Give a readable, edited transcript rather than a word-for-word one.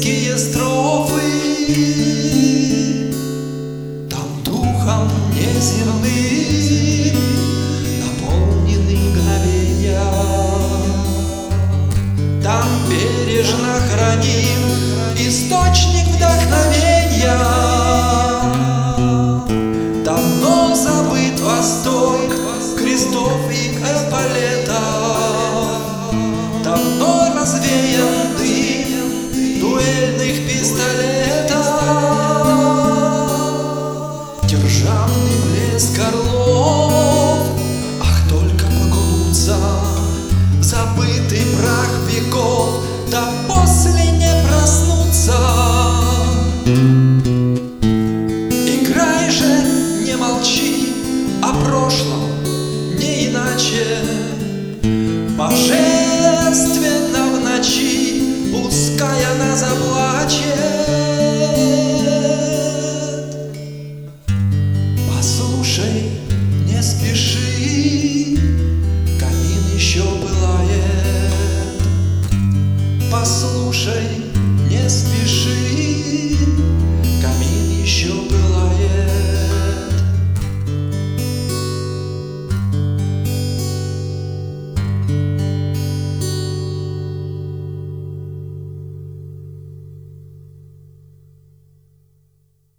низкие строфы, там духом неземным наполнены мгновения, там бережно храним источник вдохновения. Давно забыт Восток, крестов и эполетов, давно развеян дым дуэльных пистолетов. Державный блеск орлов, ах, только окунуться в забытый прах веков, да после не проснуться. Играй же, не молчи о прошлом, не иначе. Божественно в ночи, пускай она заплачет.